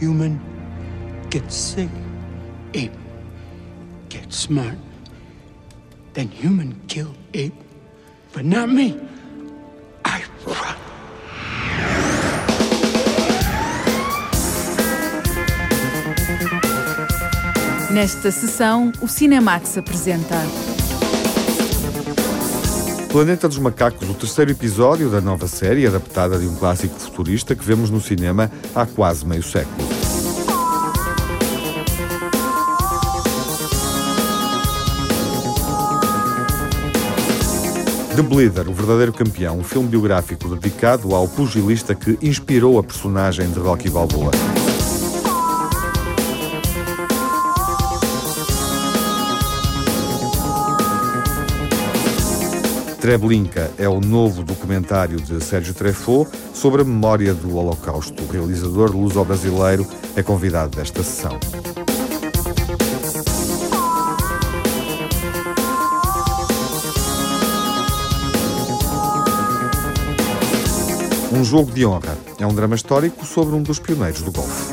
human gets sick, ape gets smart. Then human kill ape, but not me. I run. Nesta sessão, o Cinemax apresenta Planeta dos Macacos, o terceiro episódio da nova série adaptada de um clássico futurista que vemos no cinema há quase meio século. The Bleeder, o verdadeiro campeão, um filme biográfico dedicado ao pugilista que inspirou a personagem de Rocky Balboa. Treblinka é o novo documentário de Sérgio Treffaut sobre a memória do Holocausto. O realizador luso-brasileiro é convidado desta sessão. Um Jogo de Honra é um drama histórico sobre um dos pioneiros do golfe.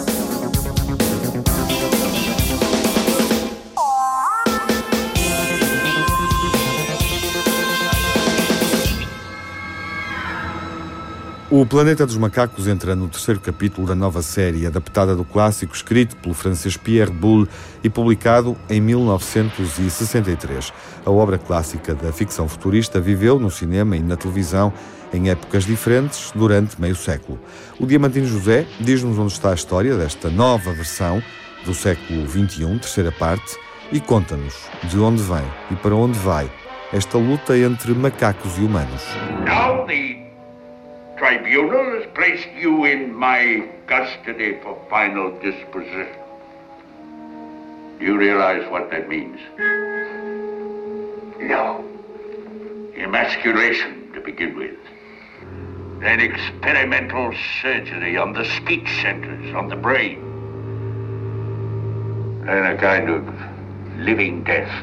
O Planeta dos Macacos entra no terceiro capítulo da nova série, adaptada do clássico escrito pelo francês Pierre Boulle e publicado em 1963. A obra clássica da ficção futurista viveu no cinema e na televisão em épocas diferentes durante meio século. O Diamantino José diz-nos onde está a história desta nova versão do século XXI, terceira parte, e conta-nos de onde vem e para onde vai esta luta entre macacos e humanos. Now the tribunal has placed you in my custody for final disposition. Do you realize what that means? No. Emasculation, to begin with. Then experimental surgery on the speech centers, on the brain. And a kind of living death.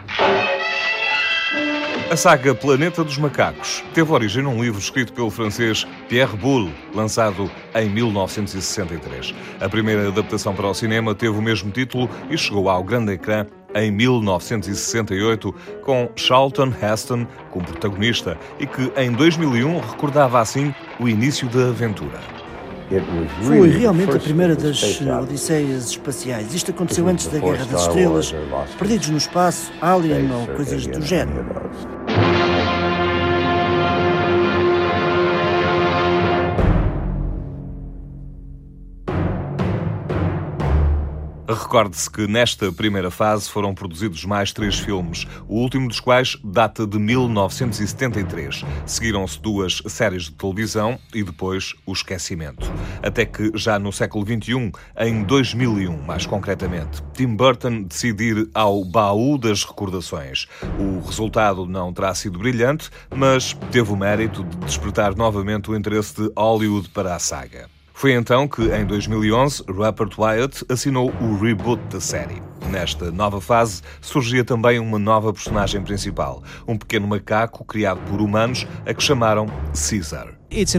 A saga Planeta dos Macacos teve origem num livro escrito pelo francês Pierre Boulle, lançado em 1963. A primeira adaptação para o cinema teve o mesmo título e chegou ao grande ecrã em 1968, com Charlton Heston como protagonista e que, em 2001, recordava assim o início da aventura. Foi realmente a primeira das odisseias espaciais. Isto aconteceu antes da Guerra das Estrelas, Perdidos no Espaço, Alien ou coisas do género. Recorde-se que nesta primeira fase foram produzidos mais 3 filmes, o último dos quais data de 1973. Seguiram-se 2 séries de televisão e depois o esquecimento. Até que já no século XXI, em 2001 mais concretamente, Tim Burton decide ir ao baú das recordações. O resultado não terá sido brilhante, mas teve o mérito de despertar novamente o interesse de Hollywood para a saga. Foi então que, em 2011, Rupert Wyatt assinou o reboot da série. Nesta nova fase, surgia também uma nova personagem principal, um pequeno macaco criado por humanos, a que chamaram Caesar.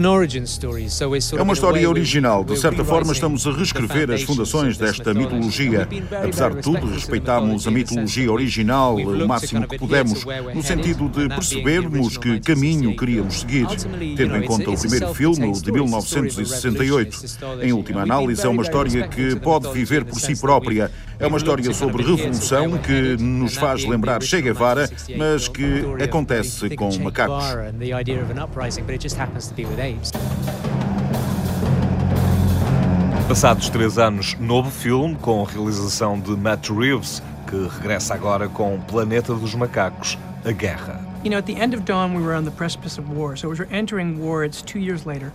É uma história original. De certa forma, estamos a reescrever as fundações desta mitologia. Apesar de tudo, respeitámos a mitologia original o máximo que pudemos, no sentido de percebermos que caminho queríamos seguir, tendo em conta o primeiro filme, o de 1968. Em última análise, é uma história que pode viver por si própria. É uma história sobre revolução que nos faz lembrar Che Guevara, mas que acontece com macacos. Passados 3 anos, novo filme com realização de Matt Reeves, que regressa agora com Planeta dos Macacos, A Guerra. You know, at the end of Dawn, we were on the precipice of war. So as we're entering war, it's 2 years later.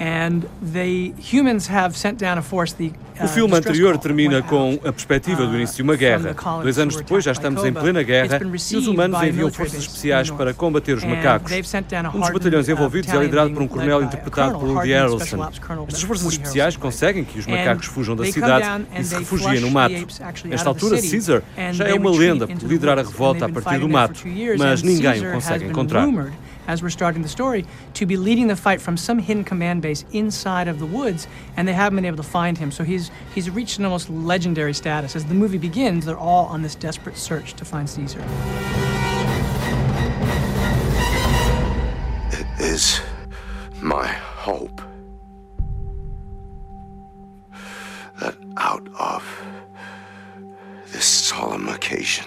O filme anterior termina com a perspectiva do início de uma guerra. 2 anos depois já estamos em plena guerra e os humanos enviam forças especiais para combater os macacos. Um dos batalhões envolvidos é liderado por um coronel interpretado por Woody Harrelson. Estas forças especiais conseguem que os macacos fujam da cidade e se refugiem no mato. Nesta altura, Caesar já é uma lenda por liderar a revolta a partir do mato, mas ninguém o consegue encontrar. as we're starting the story, to be leading the fight from some hidden command base inside of the woods, and they haven't been able to find him. So he's reached an almost legendary status. As the movie begins, they're all on this desperate search to find Caesar. It is my hope that out of this solemn occasion,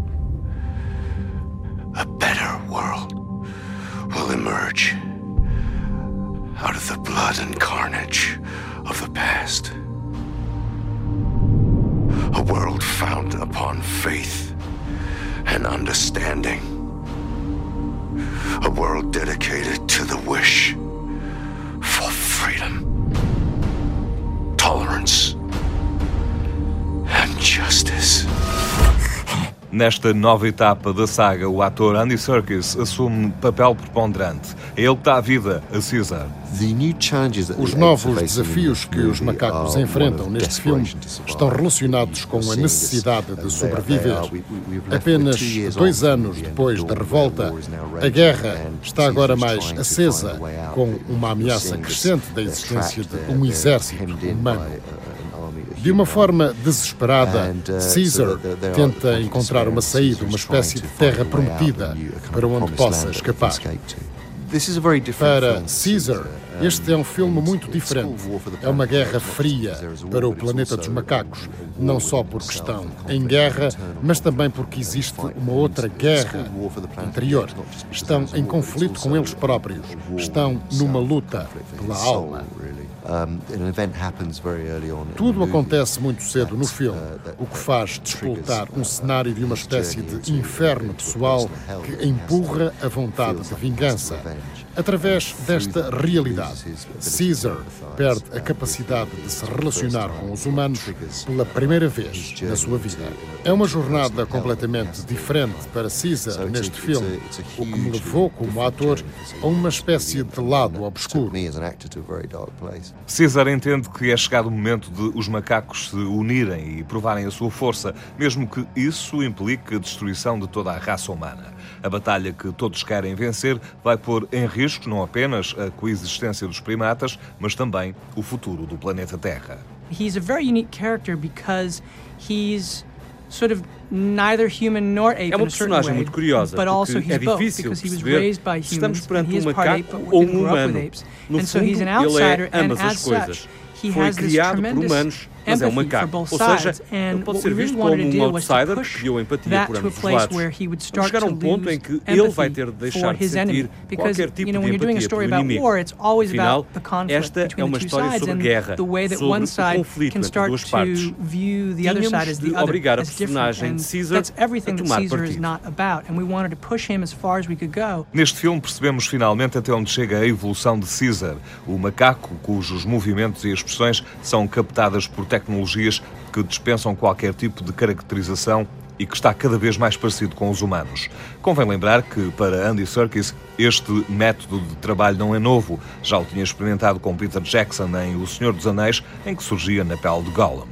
a better world will emerge out of the blood and carnage of the past. A world founded upon faith and understanding. A world dedicated to the wish for freedom, tolerance, and justice. Nesta nova etapa da saga, o ator Andy Serkis assume papel preponderante. É ele que dá a vida a Caesar. Os novos desafios que os macacos enfrentam neste filme estão relacionados com a necessidade de sobreviver. Apenas 2 anos depois da revolta, a guerra está agora mais acesa, com uma ameaça crescente da existência de um exército humano. De uma forma desesperada, Caesar tenta encontrar uma saída, uma espécie de terra prometida para onde possa escapar. Para Caesar, este é um filme muito diferente. É uma guerra fria para o planeta dos macacos, não só porque estão em guerra, mas também porque existe uma outra guerra interior. Estão em conflito com eles próprios, estão numa luta pela alma. Tudo acontece muito cedo no filme, o que faz despoltar um cenário de uma espécie de inferno pessoal que empurra a vontade de vingança. Através desta realidade, Caesar perde a capacidade de se relacionar com os humanos pela primeira vez na sua vida. É uma jornada completamente diferente para Caesar neste filme, o que me levou, como ator, a uma espécie de lado obscuro. Caesar entende que é chegado o momento de os macacos se unirem e provarem a sua força, mesmo que isso implique a destruição de toda a raça humana. A batalha que todos querem vencer vai pôr em risco não apenas a coexistência dos primatas, mas também o futuro do planeta Terra. He's a very unique character because he's sort of neither human nor ape. É uma personagem muito curiosa, porque é difícil perceber se estamos perante um macaco ou um humano. No fundo, ele é ambas as coisas. Foi criado por humanos, mas é um macaco. Ou seja, ele pode ser visto como um outsider que criou empatia por ambos os lados. Vamos chegar a um ponto em que ele vai ter de deixar de sentir qualquer tipo de empatia pelo inimigo. Afinal, esta é uma história sobre guerra, sobre o conflito entre duas partes. Tínhamos de obrigar a personagem de Caesar a tomar partido. Neste filme percebemos finalmente até onde chega a evolução de Caesar, o macaco cujos movimentos e expressões são captadas por tecnologias que dispensam qualquer tipo de caracterização e que está cada vez mais parecido com os humanos. Convém lembrar que, para Andy Serkis, este método de trabalho não é novo. Já o tinha experimentado com Peter Jackson em O Senhor dos Anéis, em que surgia na pele de Gollum.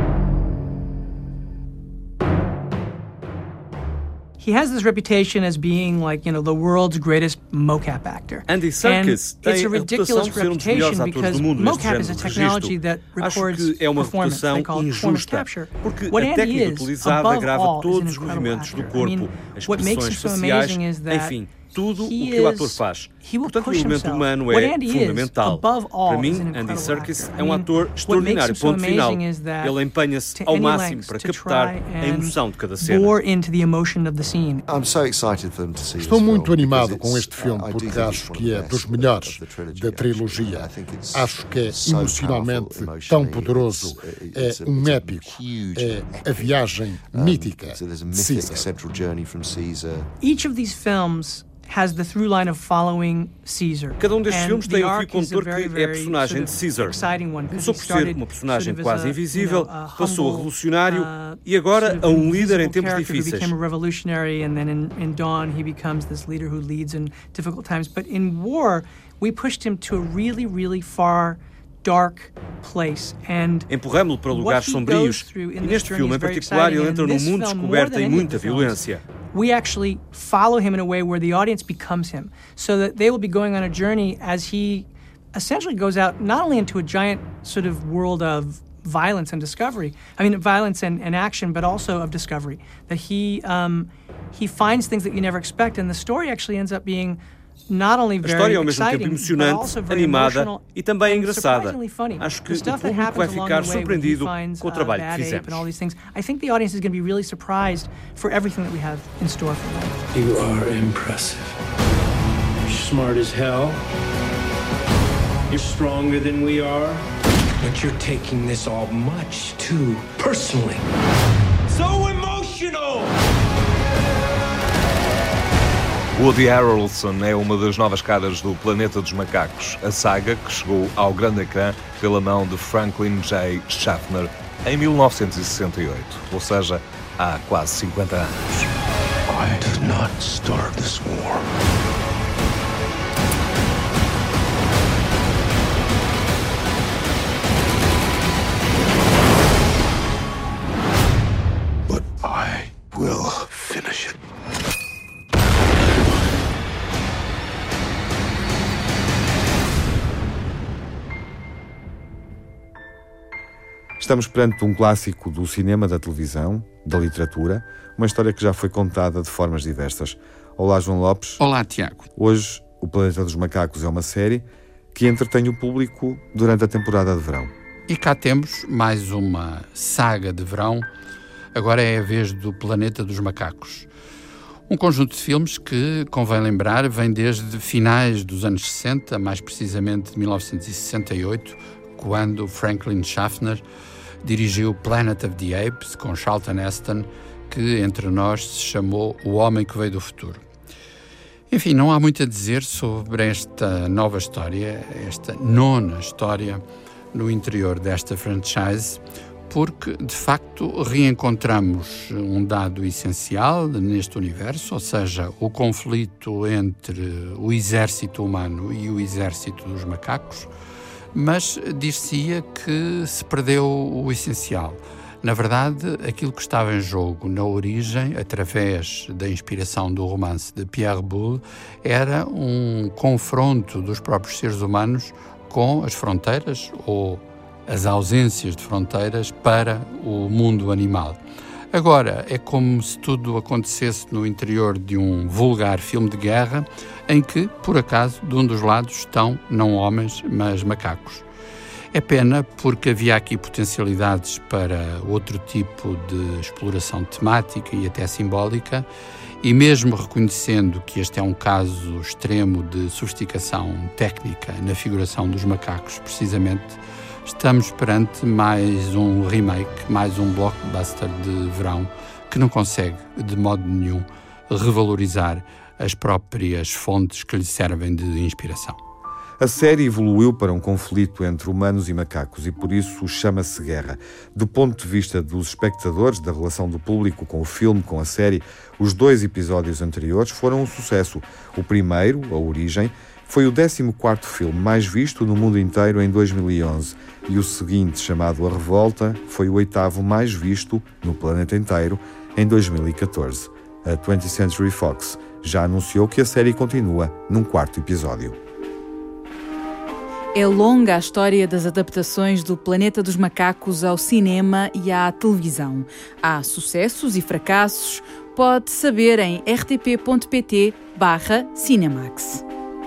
He has this reputation as being like, the world's greatest mocap actor. Andy Serkis tem a reputação de ser um dos melhores atores do mundo neste género de registro. Acho que é uma reputação injusta, porque a técnica utilizada grava todos os movimentos do corpo, as expressões faciais, enfim, tudo o que o ator faz. Portanto, o elemento humano é fundamental. Para mim, Andy Serkis é um ator extraordinário, ponto final. Ele empenha-se ao máximo para captar a emoção de cada cena. Estou muito animado com este filme, porque acho que é dos melhores da trilogia. Acho que é emocionalmente tão poderoso. É um épico. É a viagem mítica de Caesar. Each of these films has the through line of following Caesar. Cada um destes filmes tem um fio condutor que é a personagem de Caesar. Começou por ser uma personagem quase invisível, passou a revolucionário e agora a um líder em tempos difíceis. In Dawn he becomes this leader who leads in difficult times. But in War, we pushed him to a really, really far dark place. Empurramos-lo para lugares sombrios e neste filme em particular ele entra num mundo descoberto e muita violência. we actually follow him in a way where the audience becomes him, so that they will be going on a journey as he essentially goes out not only into a giant sort of world of violence and discovery, violence and action, but also of discovery, that he finds things that you never expect, and the story actually ends up being not only very exciting, ao mesmo tempo emocionante, animada e também engraçada. Acho que o público vai ficar surpreendido com o trabalho que fizemos. I think the audience is going to be really surprised for everything that we have in store for them. You are impressive. You're smart as hell. You're stronger than we are. But you're taking this all much too personally. So emotional! Woody Harrelson é uma das novas caras do Planeta dos Macacos, a saga que chegou ao grande ecrã pela mão de Franklin J. Schaffner em 1968, ou seja, há quase 50 anos. I did not start this war. But I will finish it. Estamos perante um clássico do cinema, da televisão, da literatura, uma história que já foi contada de formas diversas. Olá, João Lopes. Olá, Tiago. Hoje, O Planeta dos Macacos é uma série que entretém o público durante a temporada de verão. E cá temos mais uma saga de verão. Agora é a vez do Planeta dos Macacos. Um conjunto de filmes que, convém lembrar, vem desde finais dos anos 60, mais precisamente de 1968, quando Franklin Schaffner dirigiu Planet of the Apes, com Charlton Heston, que entre nós se chamou O Homem que Veio do Futuro. Enfim, não há muito a dizer sobre esta nova história, esta nona história no interior desta franchise, porque, de facto, reencontramos um dado essencial neste universo, ou seja, o conflito entre o exército humano e o exército dos macacos, mas dir-se-ia que se perdeu o essencial. Na verdade, aquilo que estava em jogo na origem, através da inspiração do romance de Pierre Boulle, era um confronto dos próprios seres humanos com as fronteiras ou as ausências de fronteiras para o mundo animal. Agora, é como se tudo acontecesse no interior de um vulgar filme de guerra em que, por acaso, de um dos lados estão não homens, mas macacos. É pena porque havia aqui potencialidades para outro tipo de exploração temática e até simbólica, e mesmo reconhecendo que este é um caso extremo de sofisticação técnica na figuração dos macacos, precisamente, estamos perante mais um remake, mais um blockbuster de verão que não consegue, de modo nenhum, revalorizar as próprias fontes que lhe servem de inspiração. A série evoluiu para um conflito entre humanos e macacos e por isso chama-se Guerra. Do ponto de vista dos espectadores, da relação do público com o filme, com a série, os 2 episódios anteriores foram um sucesso. O primeiro, A Origem, foi o 14º filme mais visto no mundo inteiro em 2011 e o seguinte, chamado A Revolta, foi o 8º mais visto no planeta inteiro em 2014. A 20th Century Fox já anunciou que a série continua num 4º episódio. É longa a história das adaptações do Planeta dos Macacos ao cinema e à televisão. Há sucessos e fracassos. Pode saber em rtp.pt/Cinemax.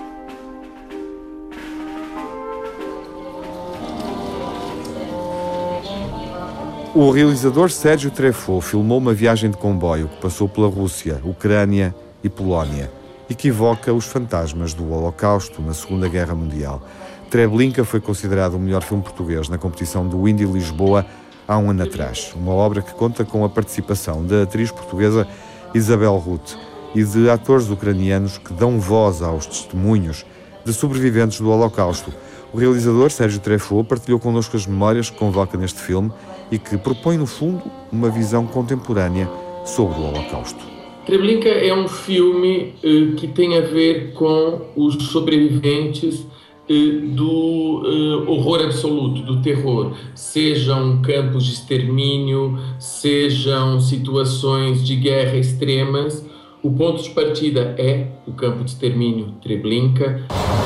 O realizador Sérgio Treffaut filmou uma viagem de comboio que passou pela Rússia, Ucrânia e Polónia e que evoca os fantasmas do Holocausto na Segunda Guerra Mundial. Treblinka foi considerado o melhor filme português na competição do Indy Lisboa há um ano atrás. Uma obra que conta com a participação da atriz portuguesa Isabel Ruth e de atores ucranianos que dão voz aos testemunhos de sobreviventes do Holocausto. O realizador Sérgio Treffaut partilhou connosco as memórias que convoca neste filme e que propõe, no fundo, uma visão contemporânea sobre o Holocausto. Treblinka é um filme que tem a ver com os sobreviventes do horror absoluto, do terror, sejam campos de extermínio, sejam situações de guerra extremas, O ponto de partida é o campo de extermínio Treblinka.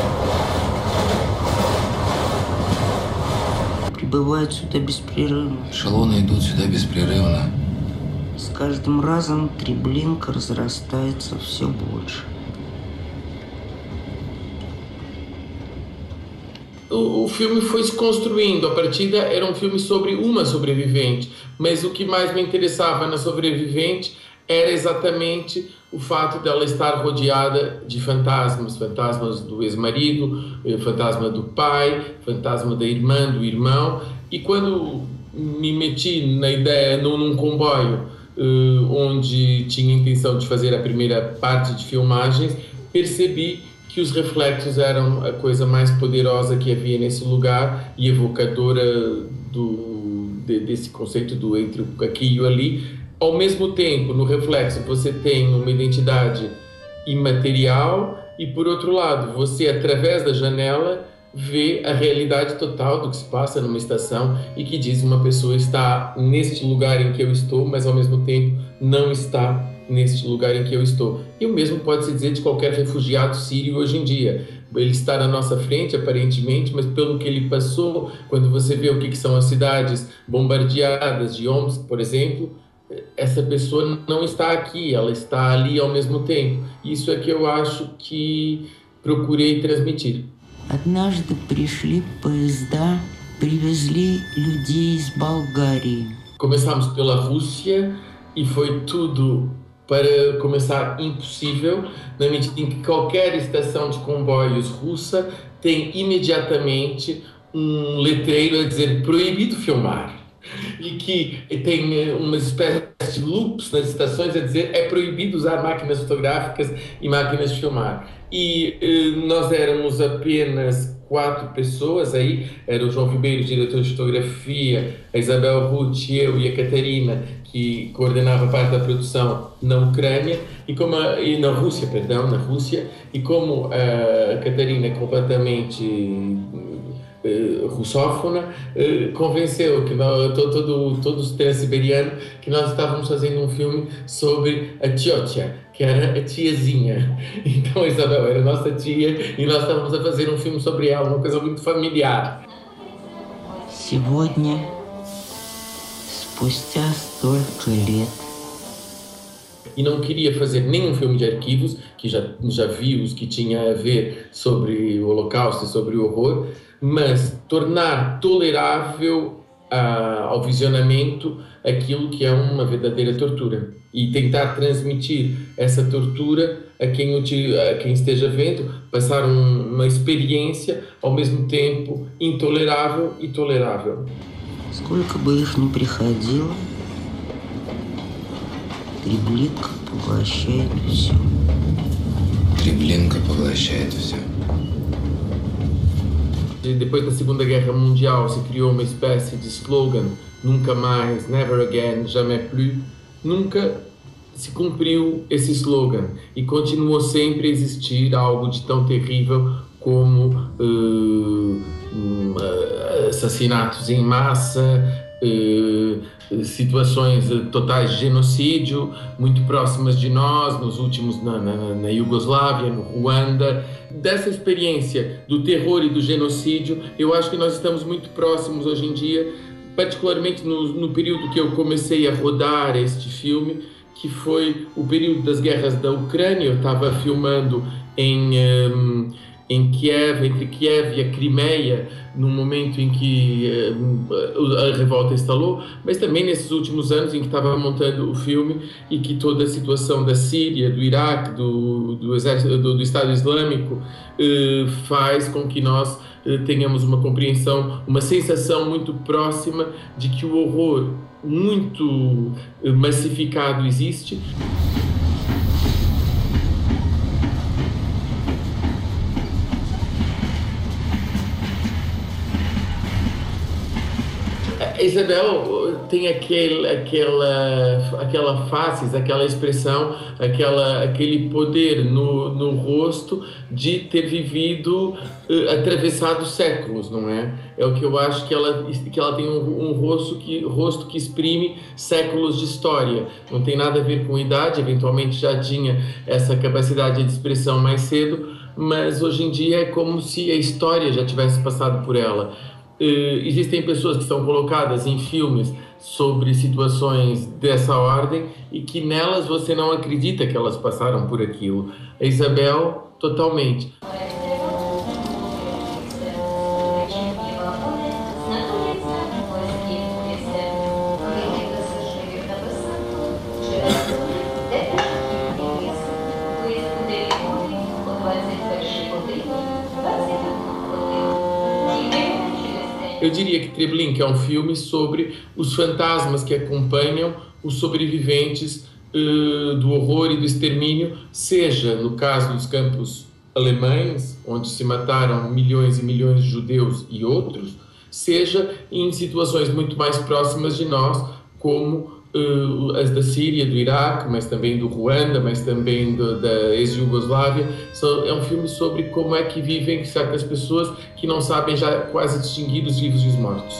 Прибывают сюда беспрерывно. Эшелоны идут сюда беспрерывно. С каждым разом Треблинка разрастается все больше. O filme foi se construindo. A partida era um filme sobre uma sobrevivente, mas o que mais me interessava na sobrevivente era exatamente o fato dela estar rodeada de fantasmas, fantasmas do ex-marido, fantasma do pai, fantasma da irmã, do irmão. E quando me meti na ideia num comboio onde tinha a intenção de fazer a primeira parte de filmagens, percebi que os reflexos eram a coisa mais poderosa que havia nesse lugar e evocadora desse conceito do entre o aqui e o ali. Ao mesmo tempo, no reflexo, você tem uma identidade imaterial e, por outro lado, você, através da janela, vê a realidade total do que se passa numa estação e que diz uma pessoa está neste lugar em que eu estou, mas, ao mesmo tempo, não está neste lugar em que eu estou. E o mesmo pode-se dizer de qualquer refugiado sírio hoje em dia. Ele está na nossa frente, aparentemente, mas pelo que ele passou, quando você vê o que são as cidades bombardeadas de Omsk, por exemplo, essa pessoa não está aqui, ela está ali ao mesmo tempo. Isso é que eu acho que procurei transmitir. Однажды пришли поезда, привезли людей из Болгарии. Começamos pela Rússia e foi tudo, para começar, impossível, na medida em que qualquer estação de comboios russa tem imediatamente um letreiro a dizer proibido filmar. E que tem umas espécies de loops nas estações a dizer é proibido usar máquinas fotográficas e máquinas de filmar. E nós éramos apenas 4 pessoas aí, era o João Ribeiro, diretor de fotografia, a Isabel Ruth, eu e a Catarina, que coordenava parte da produção na Ucrânia, e na Rússia, e como a Catarina é completamente russófona, convenceu que todos transiberianos que nós estávamos fazendo um filme sobre a tiotia, que era a tiazinha. Então a Isabel era nossa tia e nós estávamos a fazer um filme sobre ela, uma coisa muito familiar. Сегодня, спустя столько лет. E não queria fazer nenhum filme de arquivos, que já vi os que tinha a ver sobre o Holocausto e sobre o horror, mas tornar tolerável ao visionamento aquilo que é uma verdadeira tortura e tentar transmitir essa tortura a quem esteja vendo, passar uma experiência ao mesmo tempo intolerável e tolerável. Сколько бы их ни приходило, Треблинка поглощает все. Треблинка поглощает все. Depois da Segunda Guerra Mundial se criou uma espécie de slogan, nunca mais, never again, jamais plus. Nunca se cumpriu esse slogan e continuou sempre a existir algo de tão terrível como assassinatos em massa, situações totais de genocídio muito próximas de nós, nos últimos na Iugoslávia, no Ruanda. Dessa experiência do terror e do genocídio, eu acho que nós estamos muito próximos hoje em dia, particularmente no período que eu comecei a rodar este filme, que foi o período das guerras da Ucrânia. Eu estava filmando em Kiev, entre Kiev e a Crimeia, no momento em que a revolta instalou, mas também nesses últimos anos em que estava montando o filme e que toda a situação da Síria, do Iraque, do Estado Islâmico faz com que nós tenhamos uma compreensão, uma sensação muito próxima de que o horror muito massificado existe. A Isabel tem aquela face, aquela expressão, aquele poder no rosto de ter vivido, atravessado séculos, não é? É o que eu acho que ela tem um rosto que exprime séculos de história. Não tem nada a ver com idade, eventualmente já tinha essa capacidade de expressão mais cedo, mas hoje em dia é como se a história já tivesse passado por ela. Existem pessoas que são colocadas em filmes sobre situações dessa ordem e que nelas você não acredita que elas passaram por aquilo. A Isabel, totalmente. Eu diria que Treblinka é um filme sobre os fantasmas que acompanham os sobreviventes do horror e do extermínio, seja no caso dos campos alemães, onde se mataram milhões e milhões de judeus e outros, seja em situações muito mais próximas de nós, como as da Síria, do Iraque, mas também do Ruanda, mas também da ex-Jugoslávia. É um filme sobre como é que vivem certas pessoas que não sabem já quase distinguir os vivos e os mortos.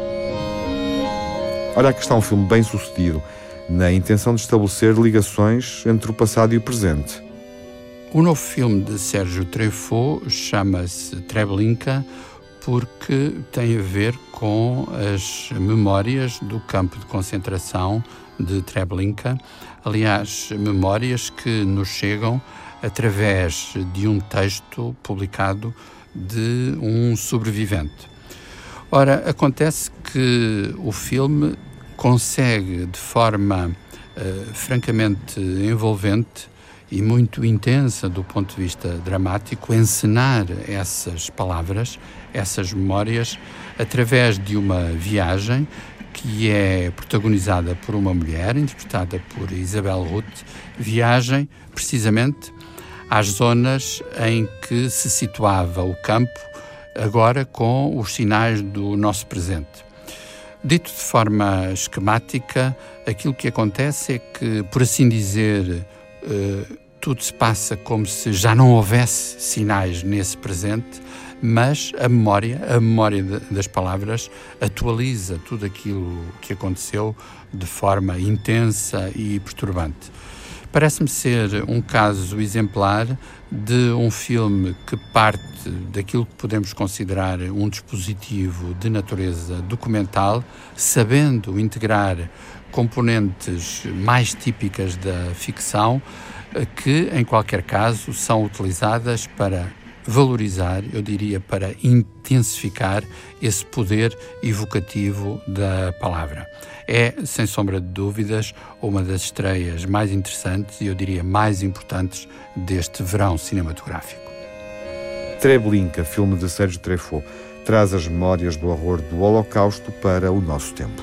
Ora, aqui está um filme bem sucedido, na intenção de estabelecer ligações entre o passado e o presente. O novo filme de Sérgio Truffaut chama-se Treblinka porque tem a ver com as memórias do campo de concentração de Treblinka. Aliás, memórias que nos chegam através de um texto publicado de um sobrevivente. Ora, acontece que o filme consegue, de forma francamente envolvente e muito intensa do ponto de vista dramático, encenar essas palavras, essas memórias, através de uma viagem que é protagonizada por uma mulher, interpretada por Isabel Ruth, viagem precisamente às zonas em que se situava o campo, agora com os sinais do nosso presente. Dito de forma esquemática, aquilo que acontece é que, por assim dizer, tudo se passa como se já não houvesse sinais nesse presente, mas a memória das palavras atualiza tudo aquilo que aconteceu de forma intensa e perturbante. Parece-me ser um caso exemplar de um filme que parte daquilo que podemos considerar um dispositivo de natureza documental, sabendo integrar componentes mais típicas da ficção, que, em qualquer caso, são utilizadas para valorizar, eu diria, para intensificar esse poder evocativo da palavra. É, sem sombra de dúvidas, uma das estreias mais interessantes e, eu diria, mais importantes deste verão cinematográfico. Treblinka, filme de Sérgio Truffaut, traz as memórias do horror do Holocausto para o nosso tempo.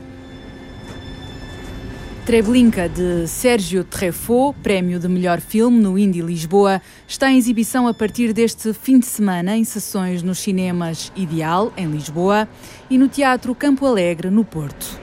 Treblinka, de Sérgio Truffaut, prémio de melhor filme no Indy Lisboa, está em exibição a partir deste fim de semana em sessões nos cinemas Ideal, em Lisboa, e no Teatro Campo Alegre, no Porto.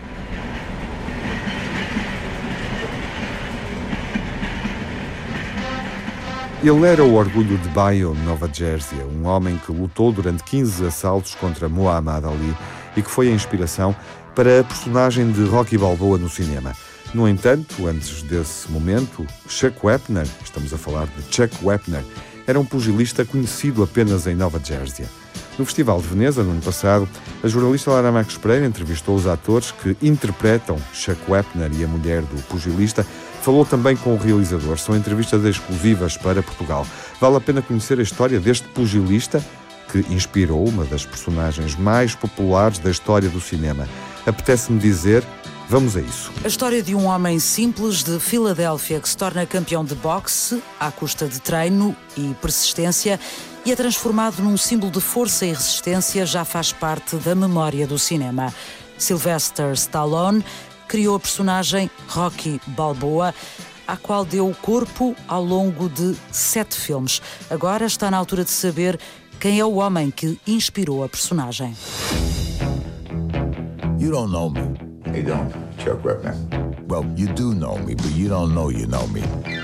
Ele era o orgulho de Bayonne, Nova Jersey, um homem que lutou durante 15 assaltos contra Muhammad Ali e que foi a inspiração para a personagem de Rocky Balboa no cinema. No entanto, antes desse momento, Chuck Wepner, estamos a falar de Chuck Wepner, era um pugilista conhecido apenas em Nova Jersey. No Festival de Veneza, no ano passado, a jornalista Lara Marques Pereira entrevistou os atores que interpretam Chuck Wepner e a mulher do pugilista. Falou também com o realizador. São entrevistas exclusivas para Portugal. Vale a pena conhecer a história deste pugilista que inspirou uma das personagens mais populares da história do cinema. Apetece-me dizer... Vamos a isso. A história de um homem simples de Filadélfia que se torna campeão de boxe à custa de treino e persistência e é transformado num símbolo de força e resistência já faz parte da memória do cinema. Sylvester Stallone criou a personagem Rocky Balboa, à qual deu corpo ao longo de 7 filmes. Agora está na altura de saber quem é o homem que inspirou a personagem. You don't know me. Hey, don't, Chuck Wepner. Well, you do know me, but you don't know you know me.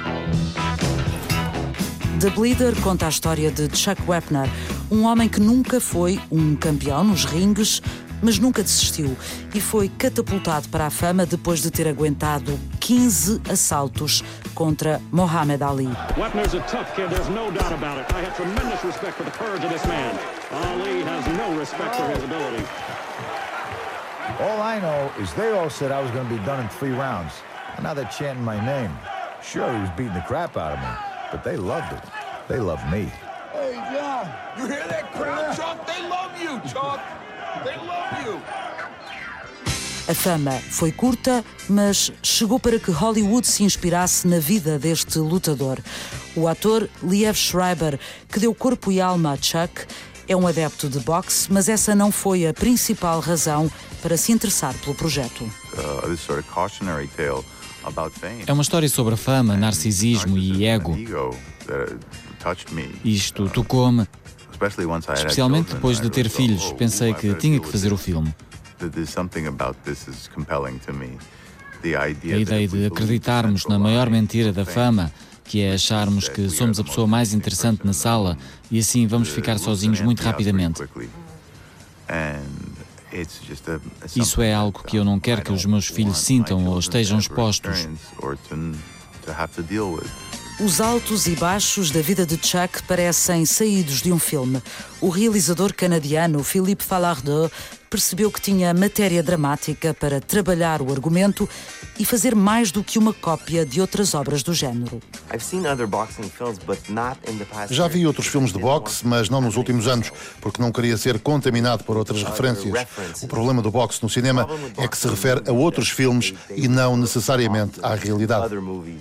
The Bleeder conta a história de Chuck Wepner, um homem que nunca foi um campeão nos ringues, mas nunca desistiu e foi catapultado para a fama depois de ter aguentado 15 assaltos contra Muhammad Ali. Wepner's a tough kid, there's no doubt about it. I have tremendous respect for the courage of this man. Ali has no respect for his ability. All I know is they all said I was going to be done in 3 rounds. And now they're chanting my name. Sure, he was beating the crap out of me, but they loved it. They loved me. Hey, John, you hear that crowd, Chuck? They love you, Chuck. They love you. A fama foi curta, mas chegou para que Hollywood se inspirasse na vida deste lutador. O ator Liev Schreiber, que deu corpo e alma a Chuck, é um adepto de boxe, mas essa não foi a principal razão para se interessar pelo projeto. É uma história sobre a fama, narcisismo e ego. Isto tocou-me, especialmente depois de ter filhos. Pensei que tinha que fazer o filme. A ideia de acreditarmos na maior mentira da fama, que é acharmos que somos a pessoa mais interessante na sala e assim vamos ficar sozinhos muito rapidamente. Isso é algo que eu não quero que os meus filhos sintam ou estejam expostos. Os altos e baixos da vida de Chuck parecem saídos de um filme. O realizador canadiano Philippe Falardeau percebeu que tinha matéria dramática para trabalhar o argumento e fazer mais do que uma cópia de outras obras do género. Já vi outros filmes de boxe, mas não nos últimos anos, porque não queria ser contaminado por outras referências. O problema do boxe no cinema é que se refere a outros filmes e não necessariamente à realidade.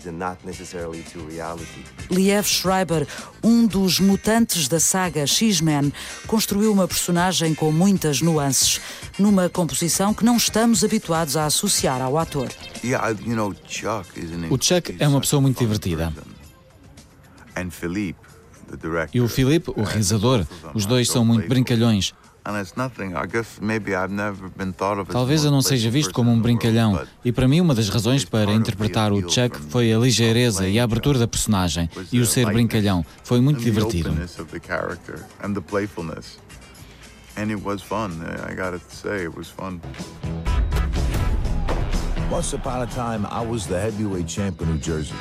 Liev Schreiber, um dos mutantes da saga X-Men, construiu uma personagem com muitas nuances, numa composição que não estamos habituados a associar ao ator. O Chuck é uma pessoa muito divertida. E o Philippe, o realizador, os dois são muito brincalhões. Talvez eu não seja visto como um brincalhão, e para mim uma das razões para interpretar o Chuck foi a ligeireza e a abertura da personagem, e o ser brincalhão. Foi muito divertido. Once upon a time, I was the heavyweight champ in New Jersey.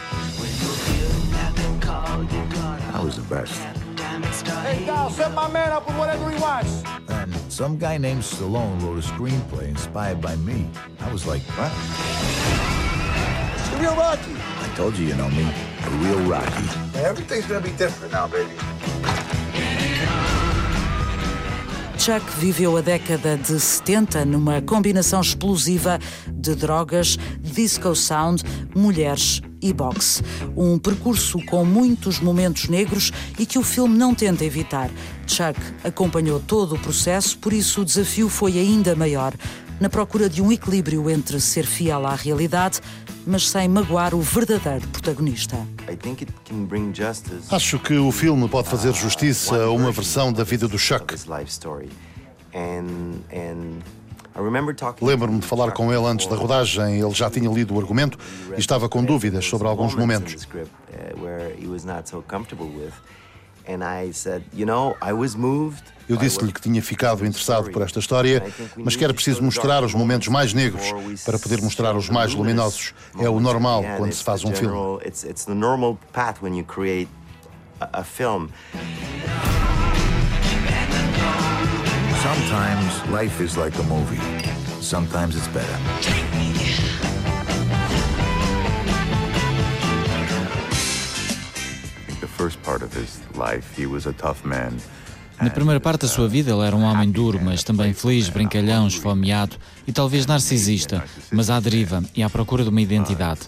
I was the best. Hey, Dal, set my man up with whatever he wants. And some guy named Stallone wrote a screenplay inspired by me. I was like, what? It's the real Rocky. I told you, you know me. The real Rocky. Everything's gonna be different now, baby. Chuck viveu a década de 70 numa combinação explosiva de drogas, disco sound, mulheres e boxe. Um percurso com muitos momentos negros e que o filme não tenta evitar. Chuck acompanhou todo o processo, por isso o desafio foi ainda maior, na procura de um equilíbrio entre ser fiel à realidade, mas sem magoar o verdadeiro protagonista. Acho que o filme pode fazer justiça a uma versão da vida do Chuck. Lembro-me de falar com ele antes da rodagem. Ele já tinha lido o argumento e estava com dúvidas sobre alguns momentos. Eu disse-lhe que tinha ficado interessado por esta história, mas que era preciso mostrar os momentos mais negros para poder mostrar os mais luminosos. É o normal quando se faz um filme. Sometimes life is like a movie. Sometimes it's better. Na primeira parte da sua vida ele era um homem duro, mas também feliz, brincalhão, esfomeado e talvez narcisista, mas à deriva e à procura de uma identidade.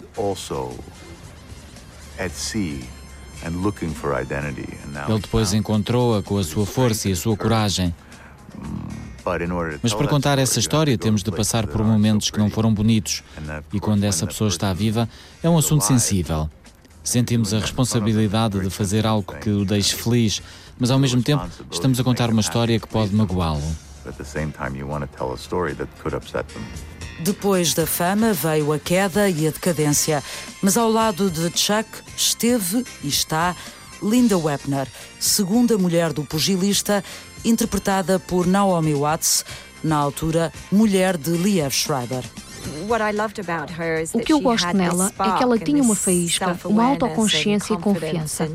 Ele depois encontrou-a com a sua força e a sua coragem. Mas para contar essa história temos de passar por momentos que não foram bonitos, e quando essa pessoa está viva é um assunto sensível. Sentimos a responsabilidade de fazer algo que o deixe feliz, mas ao mesmo tempo estamos a contar uma história que pode magoá-lo. Depois da fama veio a queda e a decadência, mas ao lado de Chuck esteve e está Linda Wepner, segunda mulher do pugilista, interpretada por Naomi Watts, na altura mulher de Liev Schreiber. O que eu gosto nela é que ela tinha uma faísca, uma autoconsciência e confiança.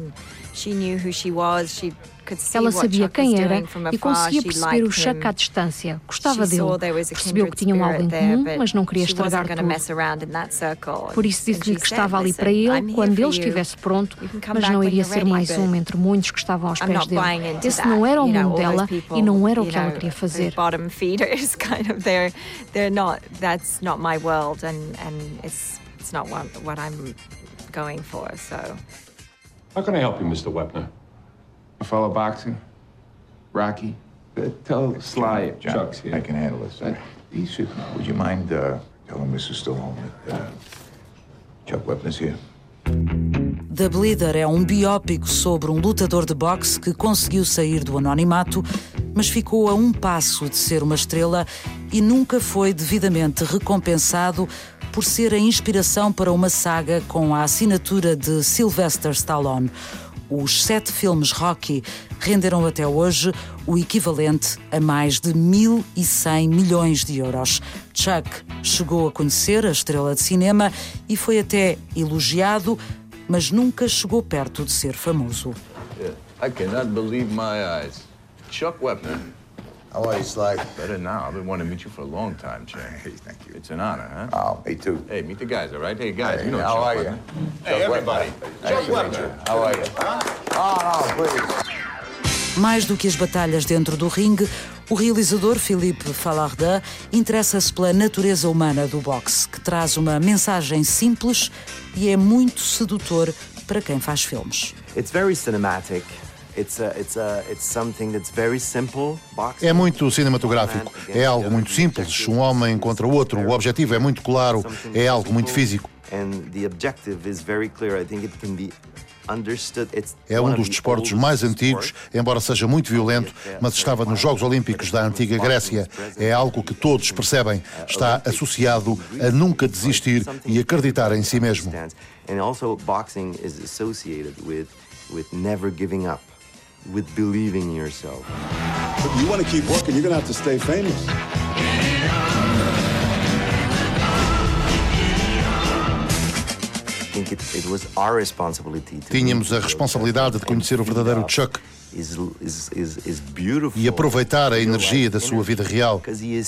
Ela sabia quem era e conseguia perceber o Chuck à distância. Gostava dele. Percebeu que tinham algo em comum, mas não queria estragar tudo. Por isso disse-lhe que estava ali para ele quando ele estivesse pronto, mas não iria ser mais um entre muitos que estavam aos pés dele. Esse não era o mundo dela e não era o que ela queria fazer. How can I help you, Mr. Wepner? A fellow boxing? Rocky? Tell Sly Chuck's here. I can handle this. Would you mind telling Mrs. Stallone that Chuck Wepner's here? The Bleeder é um biópico sobre um lutador de boxe que conseguiu sair do anonimato, mas ficou a um passo de ser uma estrela e nunca foi devidamente recompensado por ser a inspiração para uma saga com a assinatura de Sylvester Stallone. Os 7 filmes Rocky renderam até hoje o equivalente a mais de 1.100 milhões de euros. Chuck chegou a conhecer a estrela de cinema e foi até elogiado, mas nunca chegou perto de ser famoso. I cannot believe my eyes. Chuck Wepner. How are you, Sly? Better now. I've been wanting to meet you for a long time, Chuck. Hey, thank you. It's an honor, huh? Oh, me too. Hey, meet the guys, all right? Hey, guys, you know how Chuck are you? Wepner. Hey, everybody. Chuck Wepner. How are you? Oh, no, please. Mais do que as batalhas dentro do ringue, o realizador Philippe Falardeau interessa-se pela natureza humana do boxe, que traz uma mensagem simples e é muito sedutor para quem faz filmes. It's very cinematic. É muito cinematográfico, é algo muito simples, um homem contra o outro, o objetivo é muito claro, é algo muito físico. É um dos desportos mais antigos, embora seja muito violento, mas estava nos Jogos Olímpicos da antiga Grécia. É algo que todos percebem, está associado a nunca desistir e acreditar em si mesmo. With believing in yourself. If you want to keep working, you're going to have to stay famous. Tínhamos a responsabilidade de conhecer o verdadeiro Chuck e aproveitar a energia da sua vida real.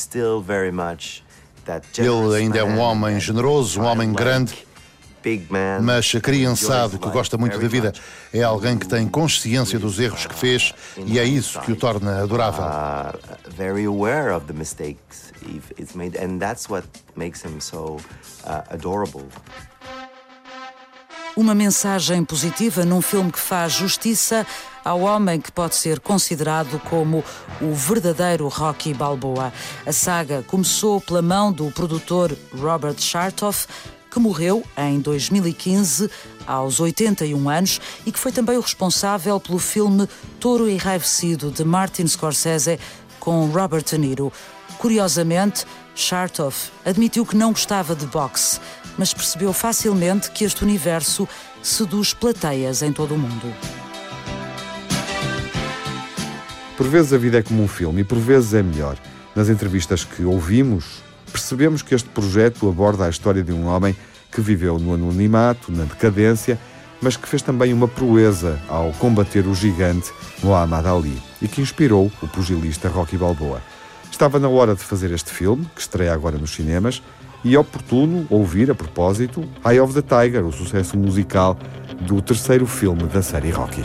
Ele ainda é um homem generoso, um homem grande, mas criançado que gosta muito da vida. É alguém que tem consciência dos erros que fez e é isso que o torna adorável. Very aware of the mistakes it's made, and that's what makes him so adorable. Uma mensagem positiva num filme que faz justiça ao homem que pode ser considerado como o verdadeiro Rocky Balboa. A saga começou pela mão do produtor Robert Chartoff, que morreu em 2015, aos 81 anos, e que foi também o responsável pelo filme Touro Enraivecido, de Martin Scorsese, com Robert De Niro. Curiosamente, Chartoff admitiu que não gostava de boxe, mas percebeu facilmente que este universo seduz plateias em todo o mundo. Por vezes a vida é como um filme e por vezes é melhor. Nas entrevistas que ouvimos, percebemos que este projeto aborda a história de um homem que viveu no anonimato, na decadência, mas que fez também uma proeza ao combater o gigante Muhammad Ali e que inspirou o pugilista Rocky Balboa. Estava na hora de fazer este filme, que estreia agora nos cinemas, e é oportuno ouvir, a propósito, Eye of the Tiger, o sucesso musical do terceiro filme da série Rocky.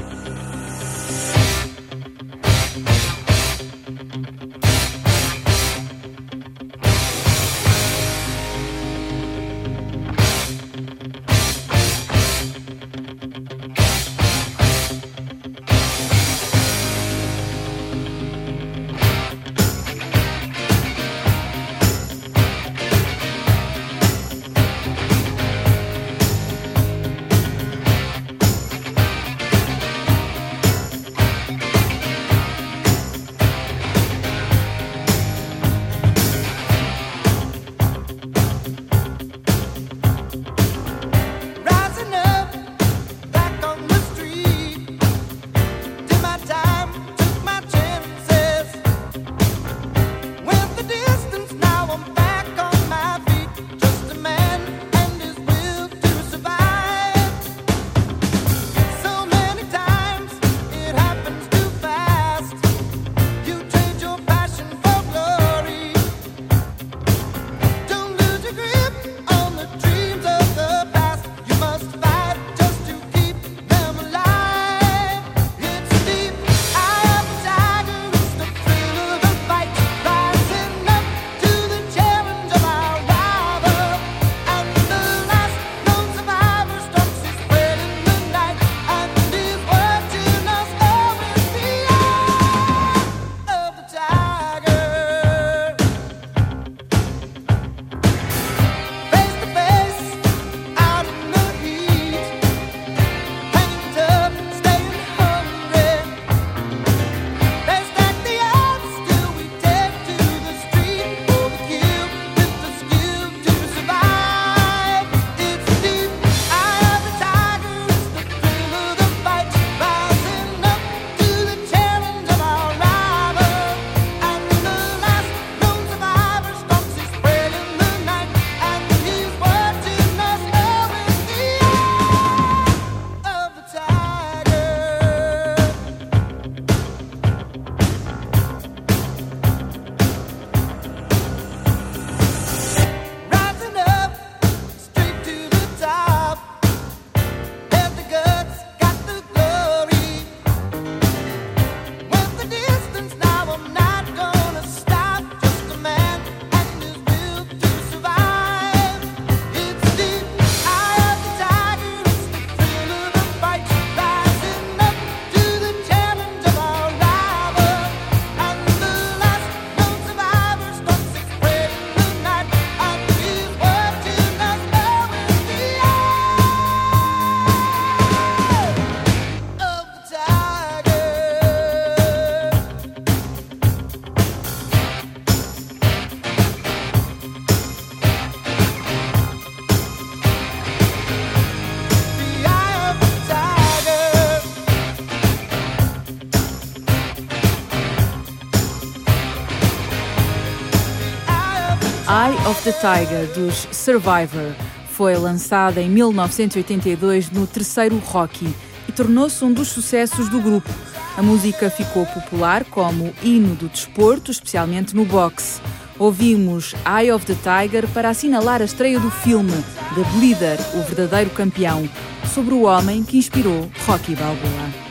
of the Tiger, dos Survivor. Foi lançada em 1982 no terceiro Rocky e tornou-se um dos sucessos do grupo. A música ficou popular como hino do desporto, especialmente no boxe. Ouvimos Eye of the Tiger para assinalar a estreia do filme The Bleeder, o verdadeiro campeão, sobre o homem que inspirou Rocky Balboa.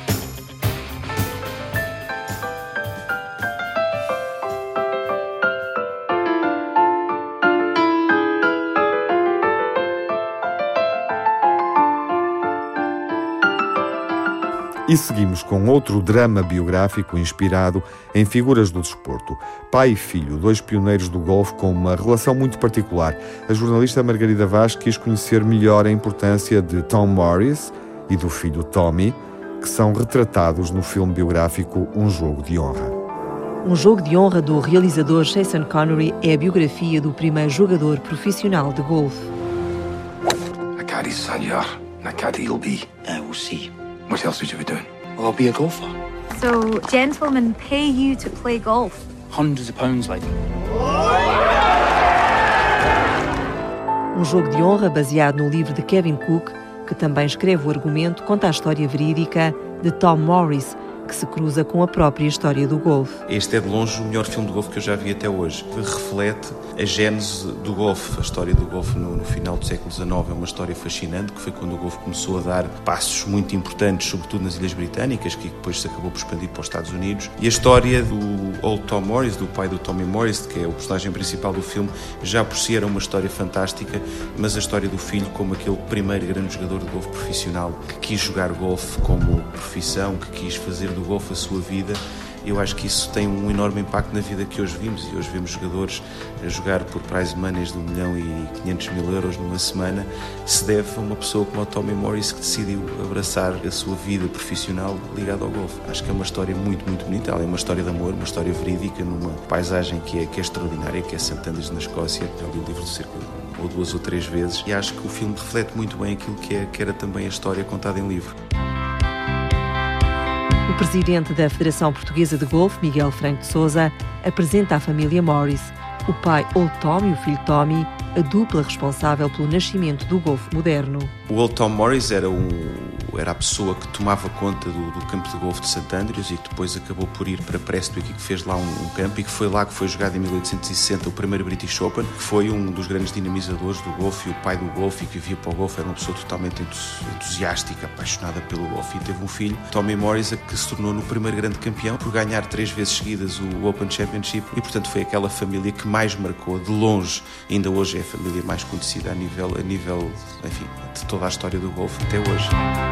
E seguimos com outro drama biográfico inspirado em figuras do desporto. Pai e filho, dois pioneiros do golfe com uma relação muito particular. A jornalista Margarida Vaz quis conhecer melhor a importância de Tom Morris e do filho Tommy, que são retratados no filme biográfico Um Jogo de Honra. Um Jogo de Honra do realizador Jason Connery é a biografia do primeiro jogador profissional de golfe. Nakadi Sanyar, Nakadi you'll be. We'll see. What else would you be doing? Well, I'll be a golfer. So, gentlemen pay you to play golf? Hundreds of pounds, lady. Um Jogo de Honra, baseado no livro de Kevin Cook, que também escreve o argumento, conta a história verídica de Tom Morris, que se cruza com a própria história do golfe. Este é de longe o melhor filme de golfe que eu já vi até hoje. Reflete a gênese do golfe. A história do golfe no final do século XIX é uma história fascinante, que foi quando o golfe começou a dar passos muito importantes, sobretudo nas Ilhas Britânicas, que depois se acabou por expandir para os Estados Unidos. E a história do Old Tom Morris, do pai do Tommy Morris, que é o personagem principal do filme, já por si era uma história fantástica, mas a história do filho como aquele primeiro grande jogador de golfe profissional, que quis jogar golfe como profissão, que quis fazer do golfe a sua vida, eu acho que isso tem um enorme impacto na vida que hoje vimos, e hoje vemos jogadores a jogar por prize monies de 1.500.000 euros numa semana. Se deve a uma pessoa como o Tommy Morris, que decidiu abraçar a sua vida profissional ligada ao golfe. Acho que é uma história muito, muito bonita. Ela é uma história de amor, uma história verídica, numa paisagem que é extraordinária, que é St. Andrews na Escócia. Já li o livro cerca ou 2 ou 3 vezes, e acho que o filme reflete muito bem aquilo que era também a história contada em livro. O presidente da Federação Portuguesa de Golfe, Miguel Franco de Sousa, apresenta a família Morris, o pai Old Tom e o filho Tommy, a dupla responsável pelo nascimento do golfe moderno. O Old Tom Morris era a pessoa que tomava conta do campo de golfe de St. Andrews e que depois acabou por ir para Prestwick e que fez lá um campo, e que foi lá que foi jogado em 1860 o primeiro British Open, que foi um dos grandes dinamizadores do golfe, e o pai do golfe, e que vivia para o golfe, era uma pessoa totalmente entusiástica, apaixonada pelo golfe, e teve um filho, Tommy Morris, que se tornou no primeiro grande campeão por ganhar 3 vezes seguidas o Open Championship, e portanto foi aquela família que mais marcou de longe. Ainda hoje é a família mais conhecida a nível, enfim, de toda a história do golfe até hoje.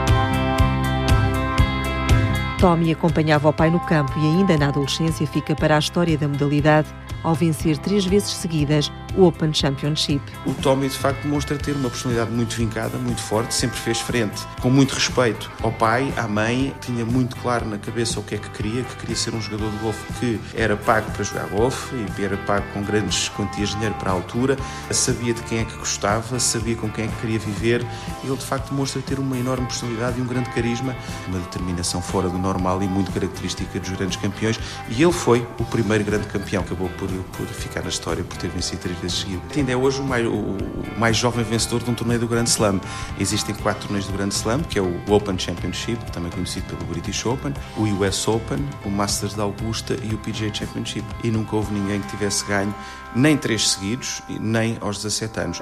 Tommy acompanhava o pai no campo e ainda na adolescência fica para a história da modalidade ao vencer 3 vezes seguidas o Open Championship. O Tommy, de facto, demonstra ter uma personalidade muito vincada, muito forte, sempre fez frente, com muito respeito ao pai, à mãe, tinha muito claro na cabeça o que queria ser um jogador de golfe que era pago para jogar golfe e era pago com grandes quantias de dinheiro para a altura, sabia de quem é que gostava, sabia com quem é que queria viver, e ele, de facto, demonstra ter uma enorme personalidade e um grande carisma, uma determinação fora do normal e muito característica dos grandes campeões, e ele foi o primeiro grande campeão, acabou por ficar na história por ter vencido 3 vezes seguidas. Ainda é hoje o mais jovem vencedor de um torneio do Grand Slam. Existem 4 torneios do Grand Slam, que é o Open Championship, também conhecido pelo British Open, o US Open, o Masters da Augusta e o PGA Championship. E nunca houve ninguém que tivesse ganho nem 3 seguidos, nem aos 17 anos.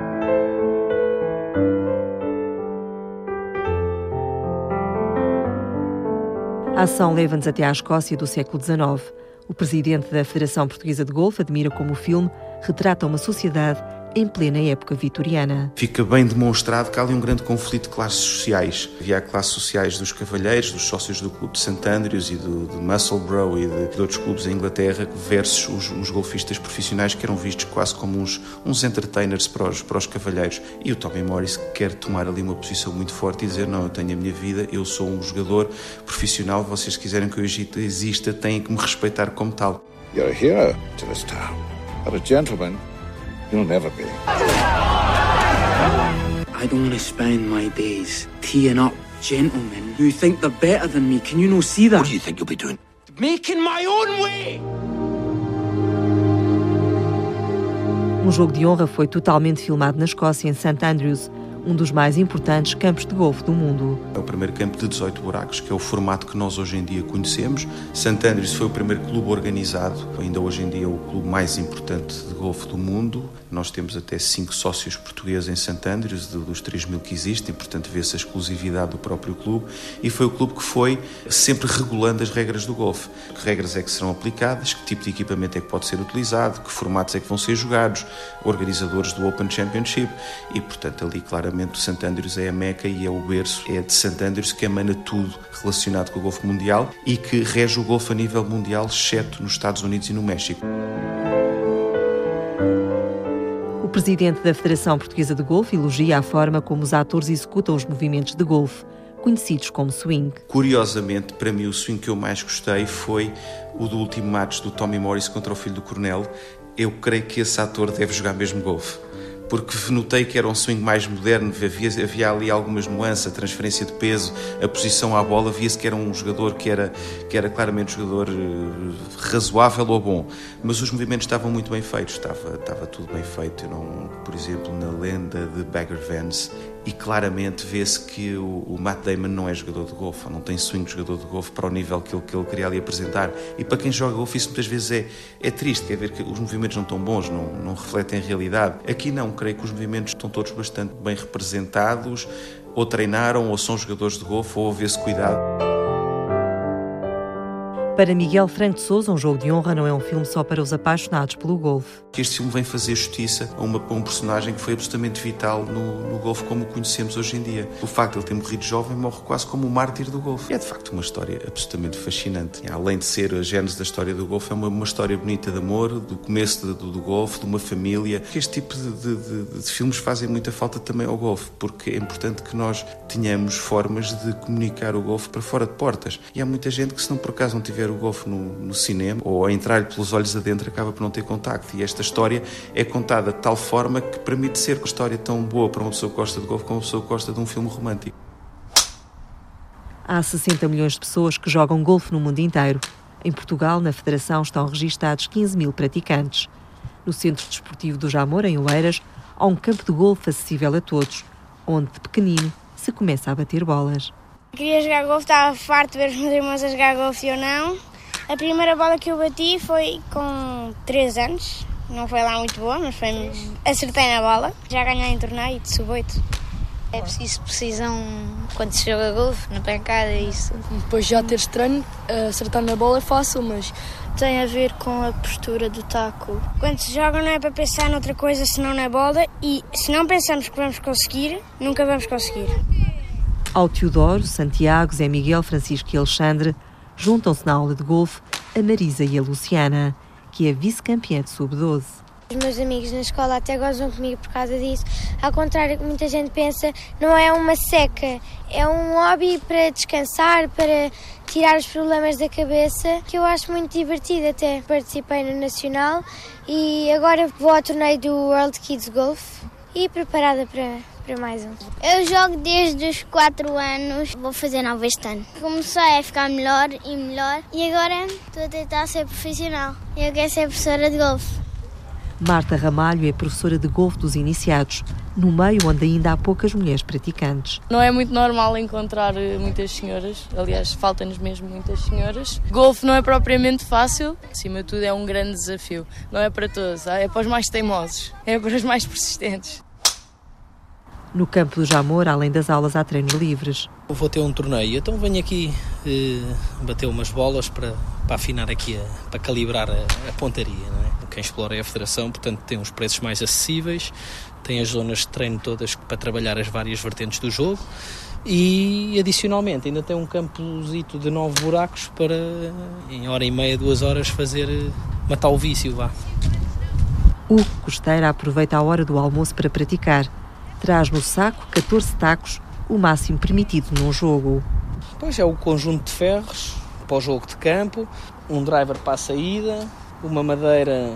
A ação leva-nos até à Escócia do século XIX. O presidente da Federação Portuguesa de Golfe admira como o filme retrata uma sociedade em plena época vitoriana. Fica bem demonstrado que há ali um grande conflito de classes sociais. Havia classes sociais dos cavalheiros, dos sócios do clube de St. Andrews e do Musselburgh e de outros clubes em Inglaterra, versus os golfistas profissionais, que eram vistos quase como uns entertainers para os cavalheiros. E o Tommy Morris quer tomar ali uma posição muito forte e dizer: não, eu tenho a minha vida, eu sou um jogador profissional, vocês quiserem que eu exista, têm que me respeitar como tal. You're a hero to this town, but a gentleman you'll never be. I don't want to spend my days teeing up gentlemen who think they're better than me. Can you not see that? What do you think you'll be doing? Making my own way! Um jogo de honra foi totalmente filmado na Escócia, em St Andrews, um dos mais importantes campos de golfe do mundo. É o primeiro campo de 18 buracos, que é o formato que nós hoje em dia conhecemos. St Andrews foi o primeiro clube organizado, ainda hoje em dia é o clube mais importante de golfe do mundo. Nós temos até 5 sócios portugueses em St Andrews, dos 3.000 que existem, portanto vê-se a exclusividade do próprio clube. E foi o clube que foi sempre regulando as regras do golfe. Que regras é que serão aplicadas, que tipo de equipamento é que pode ser utilizado, que formatos é que vão ser jogados, organizadores do Open Championship. E, portanto, ali claramente o St Andrews é a meca e é o berço, é de St Andrews que emana tudo relacionado com o golfe mundial e que rege o golfe a nível mundial, exceto nos Estados Unidos e no México. O presidente da Federação Portuguesa de Golfe elogia a forma como os atores executam os movimentos de golfe, conhecidos como swing. Curiosamente, para mim, o swing que eu mais gostei foi o do último match do Tommy Morris contra o filho do Coronel. Eu creio que esse ator deve jogar mesmo golfe, porque notei que era um swing mais moderno, havia ali algumas nuances, a transferência de peso, a posição à bola, via-se que era um jogador que era claramente um jogador razoável ou bom, mas os movimentos estavam muito bem feitos, estava tudo bem feito. Por exemplo, na lenda de Bagger Vance, e claramente vê-se que o Matt Damon não é jogador de golfe, não tem swing de jogador de golfe para o nível que ele queria ali apresentar. E para quem joga golfe isso muitas vezes é triste, quer ver que os movimentos não estão bons, não refletem a realidade. Aqui não, creio que os movimentos estão todos bastante bem representados, ou treinaram, ou são jogadores de golfe, ou houve esse cuidado. Para Miguel Franco de Sousa, Um Jogo de Honra não é um filme só para os apaixonados pelo golfe. Este filme vem fazer justiça a um personagem que foi absolutamente vital no golfe como o conhecemos hoje em dia. O facto de ele ter morrido jovem morre quase como um mártir do golfe. É de facto uma história absolutamente fascinante. Além de ser a gênese da história do golfe, é uma história bonita de amor, do começo do golfe, de uma família. Este tipo de filmes fazem muita falta também ao golfe, porque é importante que nós tenhamos formas de comunicar o golfe para fora de portas. E há muita gente que, se não por acaso não tiver o golfe no cinema, ou a entrar-lhe pelos olhos adentro, acaba por não ter contacto. E esta história é contada de tal forma que permite ser uma história tão boa para uma pessoa que gosta de golfe como uma pessoa que gosta de um filme romântico. Há 60 milhões de pessoas que jogam golfe no mundo inteiro. Em Portugal, na Federação, estão registados 15.000 praticantes. No Centro Desportivo do Jamor, em Oeiras, há um campo de golfe acessível a todos, onde de pequenino se começa a bater bolas. Queria jogar golfe, estava farto de ver os meus irmãos a jogar golfe e eu não. A primeira bola que eu bati foi com 3 anos. Não foi lá muito boa, mas acertei na bola. Já ganhei em torneio de sub-8. É preciso precisão quando se joga golfe, na pancada e isso. Depois já teres treino, acertar na bola é fácil, mas tem a ver com a postura do taco. Quando se joga não é para pensar noutra coisa senão na bola, e se não pensamos que vamos conseguir, nunca vamos conseguir. Ao Teodoro, Santiago, Zé Miguel, Francisco e Alexandre juntam-se na aula de golfe a Marisa e a Luciana, que é vice-campeã de sub-12. Os meus amigos na escola até gozam comigo por causa disso. Ao contrário do que muita gente pensa, não é uma seca, é um hobby para descansar, para tirar os problemas da cabeça, que eu acho muito divertido. Até participei no Nacional e agora vou ao torneio do World Kids Golf e preparada para mais um. Eu jogo desde os 4 anos, vou fazer 9 este ano. Comecei a ficar melhor e melhor e agora estou a tentar ser profissional. Eu quero ser professora de golfe. Marta Ramalho é professora de golfe dos iniciados, no meio onde ainda há poucas mulheres praticantes. Não é muito normal encontrar muitas senhoras, aliás, faltam-nos mesmo muitas senhoras. Golfe não é propriamente fácil, acima de tudo é um grande desafio. Não é para todos, é para os mais teimosos, é para os mais persistentes. No campo do Jamor, além das aulas, há treinos livres. Vou ter um torneio, então venho aqui bater umas bolas para afinar aqui, para calibrar a pontaria, não é? Quem explora é a Federação, portanto tem uns preços mais acessíveis, tem as zonas de treino todas para trabalhar as várias vertentes do jogo e, adicionalmente, ainda tem um campozito de 9 buracos para, em hora e meia, 2 horas, matar o vício, vá. Hugo Costeira aproveita a hora do almoço para praticar. Traz no saco 14 tacos, o máximo permitido num jogo. Pois é o conjunto de ferros para o jogo de campo, um driver para a saída, uma madeira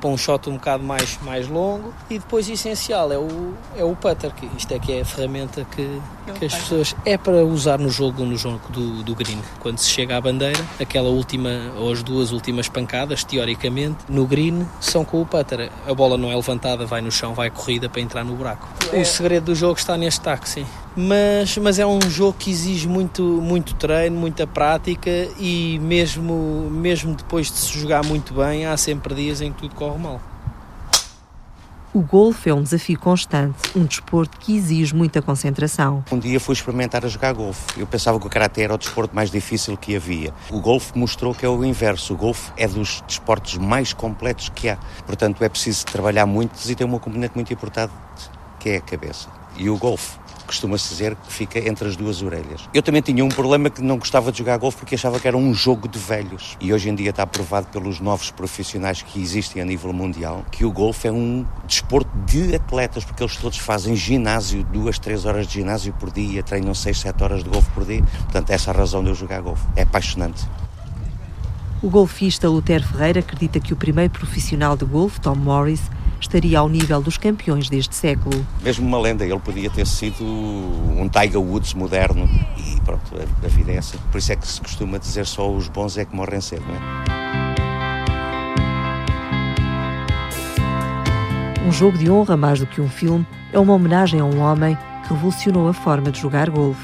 para um shot um bocado mais longo, e depois o essencial é o putter, que isto é que é a ferramenta que as pessoas é para usar no jogo do green. Quando se chega à bandeira, aquela última ou as duas últimas pancadas, teoricamente, no green são com o putter. A bola não é levantada, vai no chão, vai corrida para entrar no buraco. O segredo do jogo está neste taco, sim. Mas é um jogo que exige muito treino, muita prática, e mesmo depois de se jogar muito bem, há sempre dias em que tudo corre mal. O golfe é um desafio constante, um desporto que exige muita concentração. Um dia fui experimentar a jogar golfe. Eu pensava que o karaté era o desporto mais difícil que havia. O golfe mostrou que é o inverso. O golfe é dos desportos mais completos que há. Portanto, é preciso trabalhar muito e tem uma componente muito importante, que é a cabeça. E o golfe costuma-se dizer que fica entre as duas orelhas. Eu também tinha um problema, que não gostava de jogar golfe porque achava que era um jogo de velhos. E hoje em dia está provado pelos novos profissionais que existem a nível mundial que o golfe é um desporto de atletas, porque eles todos fazem ginásio, 2-3 horas de ginásio por dia, treinam 6-7 horas de golfe por dia. Portanto, essa é a razão de eu jogar golfe. É apaixonante. O golfista Lutero Ferreira acredita que o primeiro profissional de golfe, Tom Morris, estaria ao nível dos campeões deste século. Mesmo uma lenda, ele podia ter sido um Tiger Woods moderno, e pronto, a vida é assim. Por isso é que se costuma dizer só os bons é que morrem cedo, não é? Um jogo de honra, mais do que um filme, é uma homenagem a um homem que revolucionou a forma de jogar golfe.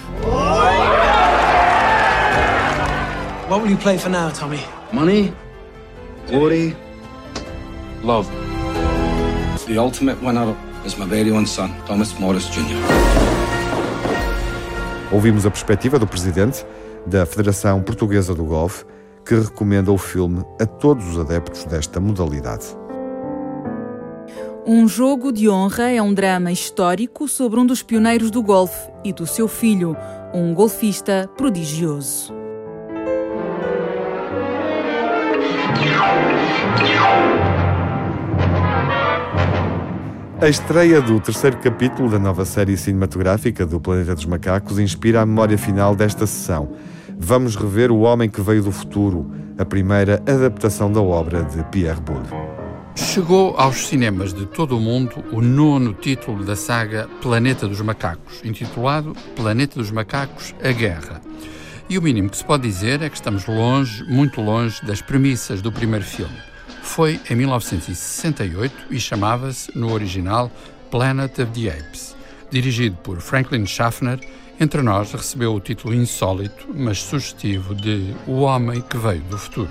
What will you play for now, Tommy? Money? Glory? Love. The ultimate winner is my very own son, Thomas Morris Jr. Ouvimos a perspectiva do presidente da Federação Portuguesa do Golfe, que recomenda o filme a todos os adeptos desta modalidade. Um Jogo de Honra é um drama histórico sobre um dos pioneiros do golfe e do seu filho, um golfista prodigioso. A estreia do terceiro capítulo da nova série cinematográfica do Planeta dos Macacos inspira a memória final desta sessão. Vamos rever O Homem que Veio do Futuro, a primeira adaptação da obra de Pierre Boulle. Chegou aos cinemas de todo o mundo o 9º título da saga Planeta dos Macacos, intitulado Planeta dos Macacos, a Guerra. E o mínimo que se pode dizer é que estamos longe, muito longe, das premissas do primeiro filme. Foi em 1968 e chamava-se, no original, Planet of the Apes. Dirigido por Franklin Schaffner, entre nós recebeu o título insólito, mas sugestivo de O Homem que Veio do Futuro.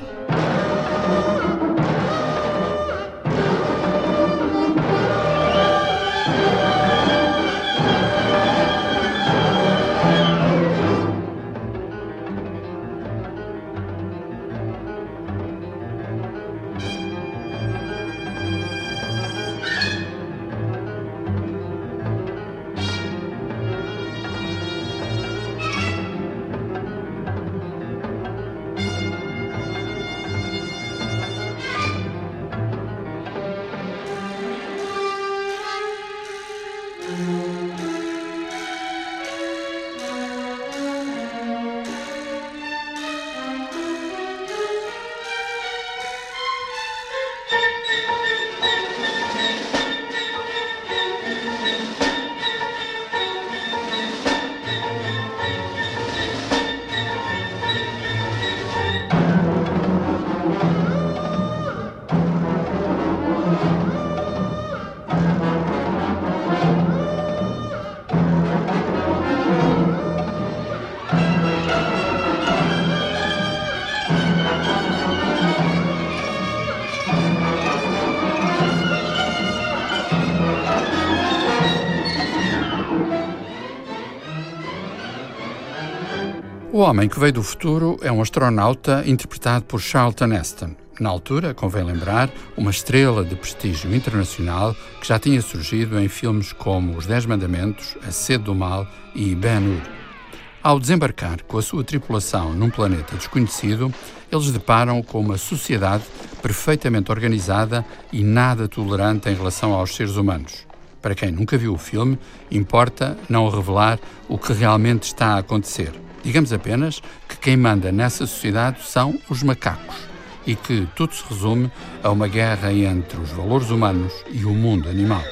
O Homem que Veio do Futuro é um astronauta interpretado por Charlton Heston. Na altura, convém lembrar, uma estrela de prestígio internacional que já tinha surgido em filmes como Os 10 Mandamentos, A Sede do Mal e Ben-Hur. Ao desembarcar com a sua tripulação num planeta desconhecido, eles deparam com uma sociedade perfeitamente organizada e nada tolerante em relação aos seres humanos. Para quem nunca viu o filme, importa não revelar o que realmente está a acontecer. Digamos apenas que quem manda nessa sociedade são os macacos. e que tudo se resume a uma guerra entre os valores humanos e o mundo animal.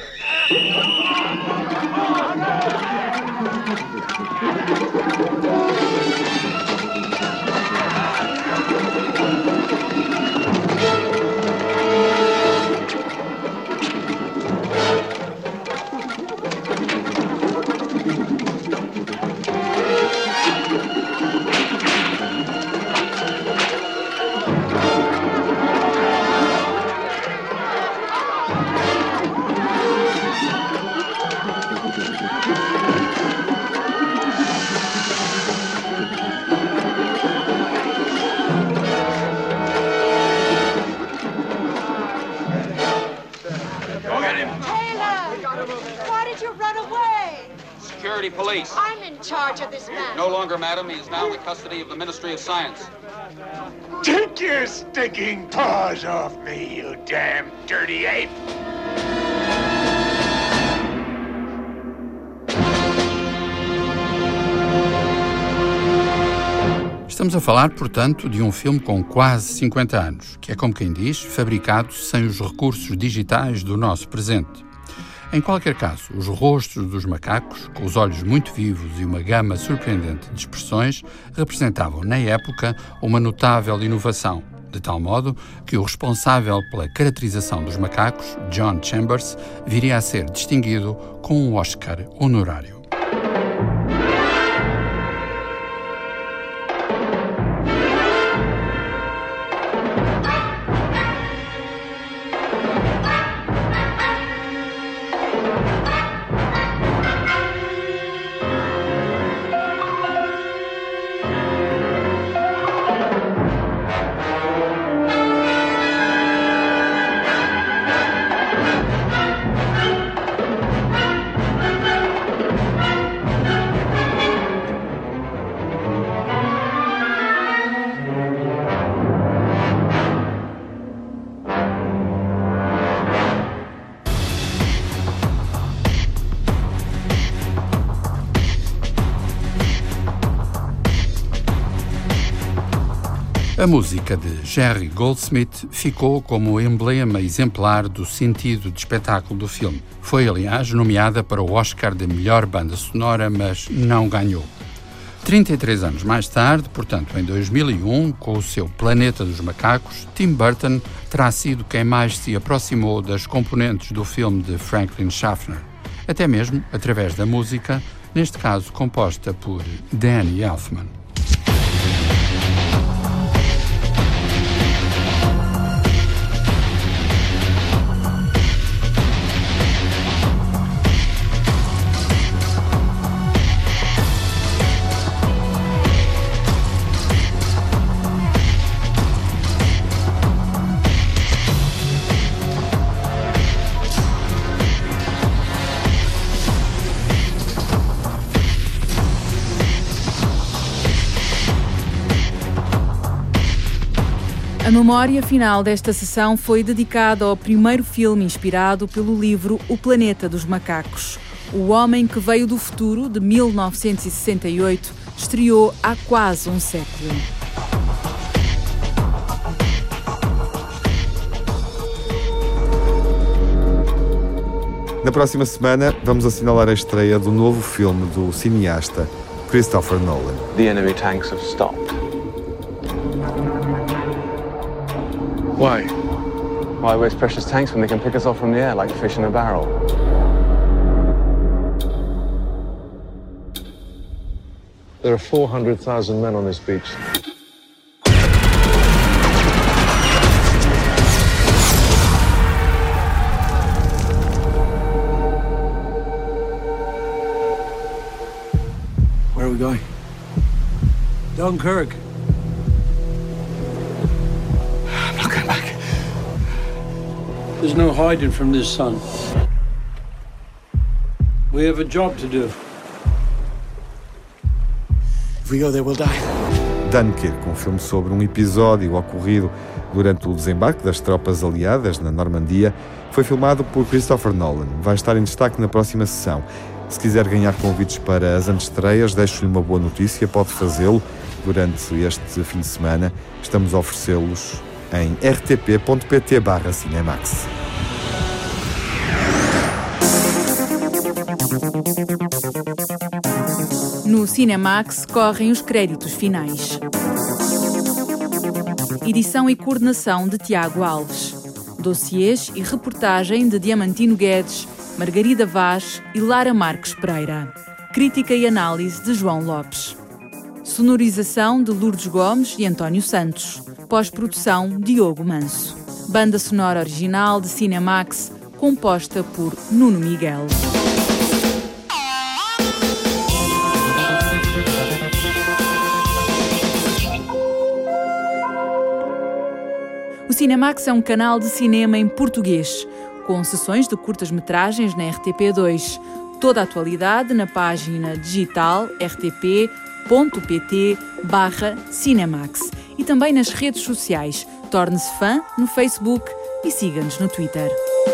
Police. I'm in charge of this man. No longer, madam. He is now in the custody of the Ministry of Science. Take your stinking paws off me, you damn dirty ape! Estamos a falar, portanto, de um filme com quase 50 anos, que é, como quem diz, fabricado sem os recursos digitais do nosso presente. Em qualquer caso, os rostos dos macacos, com os olhos muito vivos e uma gama surpreendente de expressões, representavam, na época, uma notável inovação, de tal modo que o responsável pela caracterização dos macacos, John Chambers, viria a ser distinguido com um Oscar honorário. A música de Jerry Goldsmith ficou como emblema exemplar do sentido de espetáculo do filme. Foi, aliás, nomeada para o Oscar de melhor banda sonora, mas não ganhou. 33 anos mais tarde, portanto em 2001, com o seu Planeta dos Macacos, Tim Burton terá sido quem mais se aproximou das componentes do filme de Franklin Schaffner, até mesmo através da música, neste caso composta por Danny Elfman. A memória final desta sessão foi dedicada ao primeiro filme inspirado pelo livro O Planeta dos Macacos. O Homem que Veio do Futuro, de 1968, estreou há quase um século. Na próxima semana, vamos assinalar a estreia do novo filme do cineasta Christopher Nolan. The enemy tanks have stopped. Why? Why waste precious tanks when they can pick us off from the air like fish in a barrel? There are 400,000 men on this beach. Where are we going? Dunkirk. I'm not going back. There's no hiding from this sun. We have a job to do. If we go there, we'll die. Dunkirk, um filme sobre um episódio ocorrido durante o desembarque das tropas aliadas na Normandia, foi filmado por Christopher Nolan. Vai estar em destaque na próxima sessão. Se quiser ganhar convites para as antestreias, deixo-lhe uma boa notícia, pode fazê-lo durante este fim de semana. Estamos a oferecê-los em rtp.pt/Cinemax. No Cinemax correm os créditos finais. Edição e coordenação de Tiago Alves. Dossiês e reportagem de Diamantino Guedes, Margarida Vaz e Lara Marques Pereira. Crítica e análise de João Lopes. Sonorização de Lourdes Gomes e António Santos. Pós-produção Diogo Manso. Banda sonora original de Cinemax, composta por Nuno Miguel. O Cinemax é um canal de cinema em português, com sessões de curtas-metragens na RTP2. Toda a atualidade na página digital rtp.pt/Cinemax e também nas redes sociais. Torne-se fã no Facebook e siga-nos no Twitter.